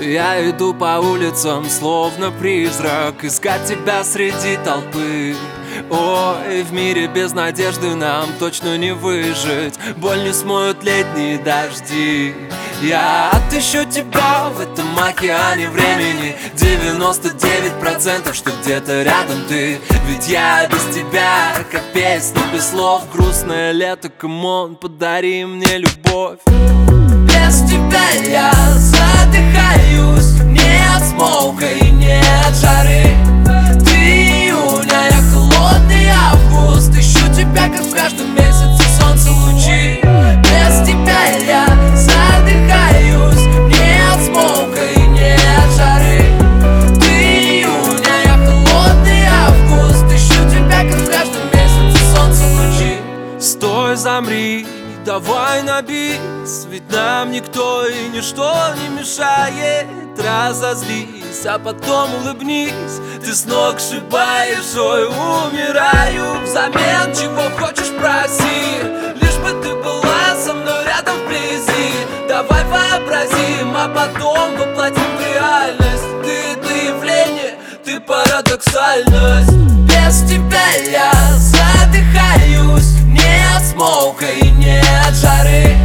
Я иду по улицам, словно призрак, искать тебя среди толпы. Ой, в мире без надежды нам точно не выжить. Боль не смоют летние дожди. Я отыщу тебя в этом океане времени. 99%, что где-то рядом ты. Ведь я без тебя, как песня без слов. Грустное лето, камон, подари мне любовь. Без тебя я задыхаюсь. Нет смоука и нет жары. Ты июня, я холодный август. Ищу тебя, как в каждом месяце солнце лучи. Без тебя я задыхаюсь. Нет смоука и нет жары. Ты июня, я холодный август. Ищу тебя, как в каждом месяце солнце лучи. Стой, замри, давай на бис, ведь нам никто и ничто не мешает. Разозлись, а потом улыбнись. Ты с ног сшибаешь, ой, умираю. Взамен чего хочешь, проси, лишь бы ты была со мной рядом вблизи. Давай вообразим, а потом воплотим в реальность. Ты явление, ты парадоксальность. Без тебя я задыхаюсь. Нет смоука и нет жары.